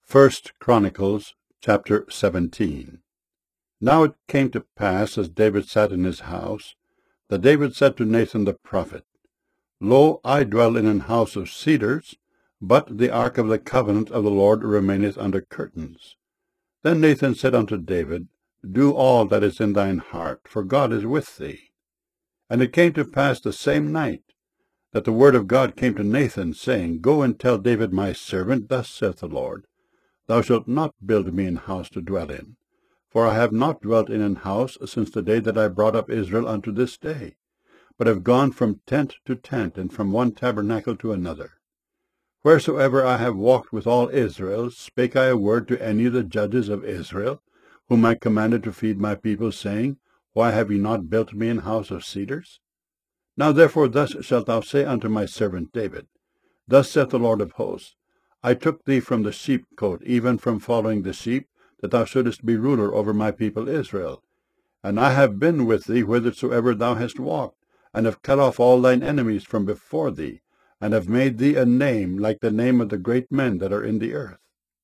First Chronicles chapter 17. Now it came to pass, as David sat in his house, that David said to Nathan the prophet, Lo, I dwell in an house of cedars, but the ark of the covenant of the Lord remaineth under curtains. Then Nathan said unto David, Do all that is in thine heart, for God is with thee. And it came to pass the same night that the word of God came to Nathan, saying, Go and tell David my servant, Thus saith the Lord, Thou shalt not build me an house to dwell in, for I have not dwelt in an house since the day that I brought up Israel unto this day, but have gone from tent to tent, and from one tabernacle to another. Wheresoever I have walked with all Israel, spake I a word to any of the judges of Israel, whom I commanded to feed my people, saying, Why have ye not built me an house of cedars? Now therefore thus shalt thou say unto my servant David, Thus saith the Lord of hosts, I took thee from the sheepcote, even from following the sheep, that thou shouldest be ruler over my people Israel. And I have been with thee whithersoever thou hast walked, and have cut off all thine enemies from before thee, and have made thee a name like the name of the great men that are in the earth.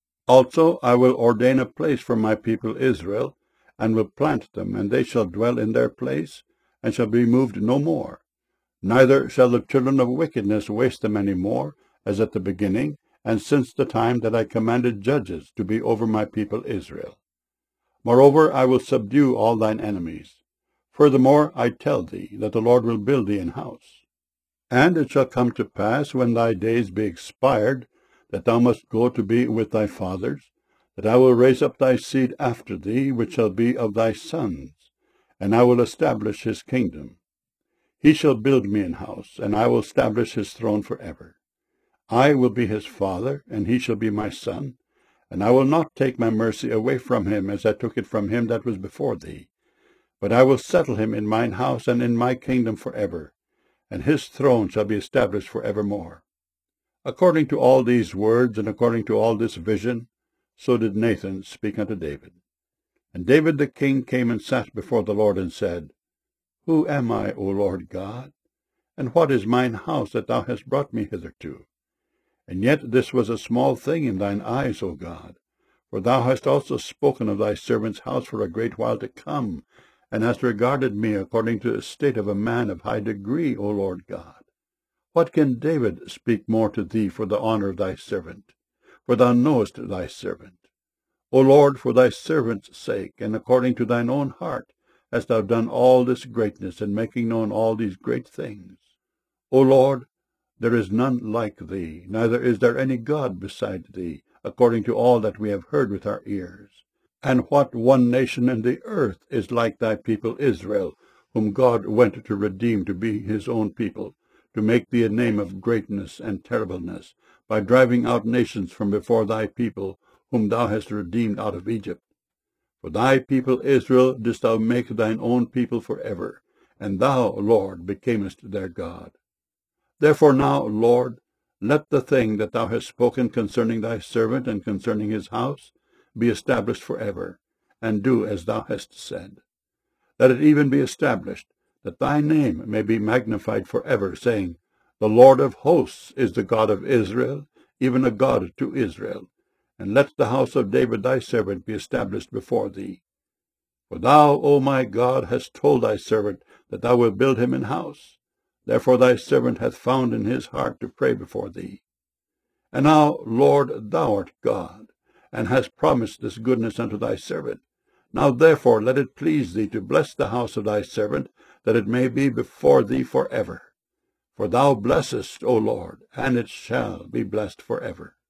Also I will ordain a place for my people Israel, and will plant them, and they shall dwell in their place, and shall be moved no more. Neither shall the children of wickedness waste them any more, as at the beginning, and since the time that I commanded judges to be over my people Israel. Moreover, I will subdue all thine enemies. Furthermore, I tell thee that the Lord will build thee an house. And it shall come to pass, when thy days be expired, that thou must go to be with thy fathers, that I will raise up thy seed after thee, which shall be of thy sons, and I will establish his kingdom. He shall build me an house, and I will establish his throne forever. I will be his father, and he shall be my son, and I will not take my mercy away from him, as I took it from him that was before thee. But I will settle him in mine house and in my kingdom forever, and his throne shall be established forevermore. According to all these words, and according to all this vision, so did Nathan speak unto David. And David the king came and sat before the Lord, and said, Who am I, O Lord God? And what is mine house that thou hast brought me hitherto? And yet this was a small thing in thine eyes, O God, for thou hast also spoken of thy servant's house for a great while to come, and hast regarded me according to the state of a man of high degree, O Lord God. What can David speak more to thee for the honor of thy servant? For thou knowest thy servant. O Lord, for thy servant's sake, and according to thine own heart, hast thou done all this greatness, and making known all these great things. O Lord, there is none like thee, neither is there any God beside thee, according to all that we have heard with our ears. And what one nation in the earth is like thy people Israel, whom God went to redeem to be his own people, to make thee a name of greatness and terribleness, by driving out nations from before thy people, whom thou hast redeemed out of Egypt? For thy people Israel didst thou make thine own people forever, and thou, Lord, becamest their God. Therefore now, Lord, let the thing that thou hast spoken concerning thy servant and concerning his house be established forever, and do as thou hast said. Let it even be established, that thy name may be magnified forever, saying, The Lord of hosts is the God of Israel, even a God to Israel. And let the house of David thy servant be established before thee. For thou, O my God, hast told thy servant that thou wilt build him an house. Therefore thy servant hath found in his heart to pray before thee. And now, Lord, thou art God, and hast promised this goodness unto thy servant. Now therefore let it please thee to bless the house of thy servant, that it may be before thee forever. For thou blessest, O Lord, and it shall be blessed forever.